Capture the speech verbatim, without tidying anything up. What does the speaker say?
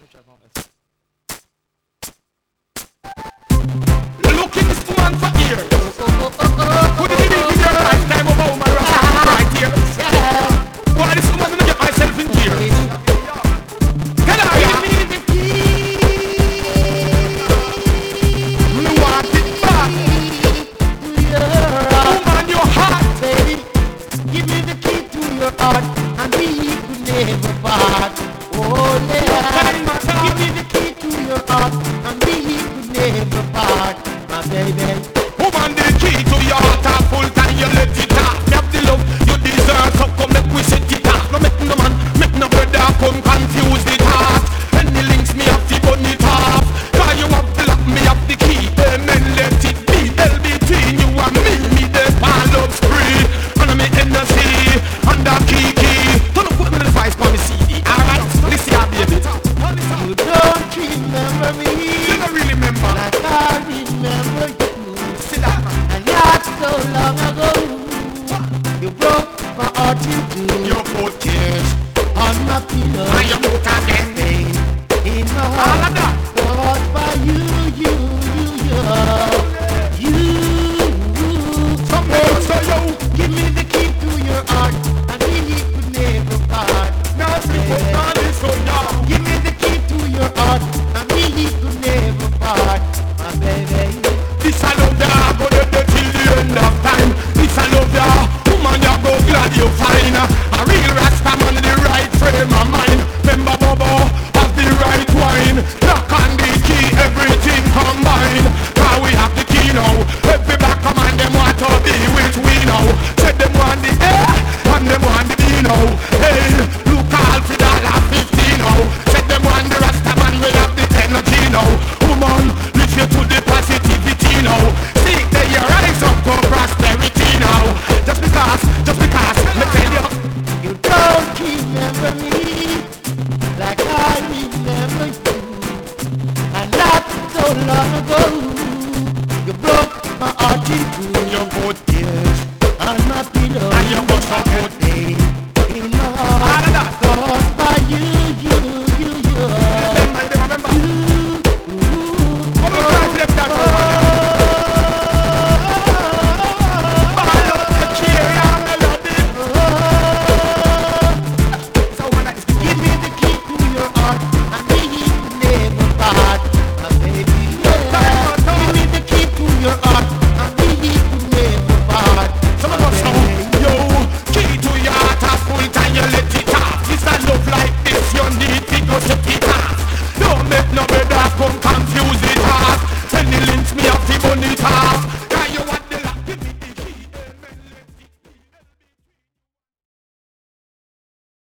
Look in this woman for here. Put it in your lifetime of how my rasta right here. Why this woman gonna get myself in here? Can I give me the key? Me want it back. Woman, your heart, baby. Give me the key to your heart, and we could never part. Oh yeah. Give me the key to your heart, and we could never part, my baby. Woman, the key to your heart are full time, you let it out. Me have the love you deserve, so come make we set it off. No make no man, make no brother come confuse the heart. Any links me have to burn it off. Cause you have the lock, me have the key. Amen, let it be. Hell between you and me, me the ball love spree. And me energy, and the key key. Don't put me the device for me C D, alright? Listen here, baby. You don't remember me, You don't really remember. like I remember you. See that man? And not so long ago, you broke my heart in two. Your foot tears, On my pillow, and your foot again. pain in my All heart. of that. Caused by you, you, you, you. Some people say yo, Give me the key to your heart, and we could never part. now people not this so young. Give me the key to your heart, and we could never part, my baby. This I love ya, go there till the end of time. This I love ya, woman ya go glad you find a real rasta man in the right frame of mind. Remember Bobo, have the right wine. Lock on the key, everything combined. Cause we have the key now. Every black man them want to be with we now. Said them want the A and them want the B now. Hey, look all for dollar fifty now. Said them want the rasta man, we have the energy now. Woman, lift you to the positivity now. See that you rise up to prosperity now. Just because, just because, me tell you. You don't remember me like I